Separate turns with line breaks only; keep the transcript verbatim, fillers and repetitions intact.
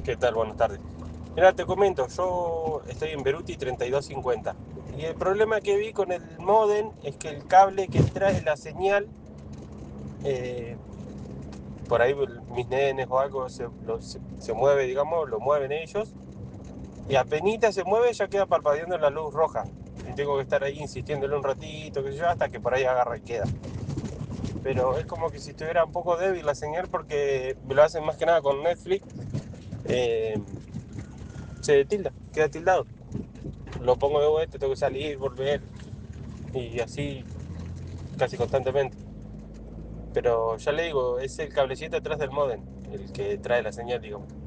¿Qué tal? Buenas tardes. Mira, te comento, yo estoy en Beruti treinta y dos cincuenta. Y el problema que vi con el modem es que el cable que trae la señal, eh, por ahí mis nenes o algo se, lo- se- se mueve, digamos, lo mueven ellos, y apenas se mueve ya queda parpadeando la luz roja. Y tengo que estar ahí insistiéndole un ratito, qué sé yo, hasta que por ahí agarra y queda. Pero es como que si estuviera un poco débil la señal porque me lo hacen más que nada con Netflix. eh, Se tilda, queda tildado. Lo pongo de vuelta, tengo que salir, volver y así casi constantemente. Pero ya le digo, es el cablecito atrás del modem el que trae la señal, digamos.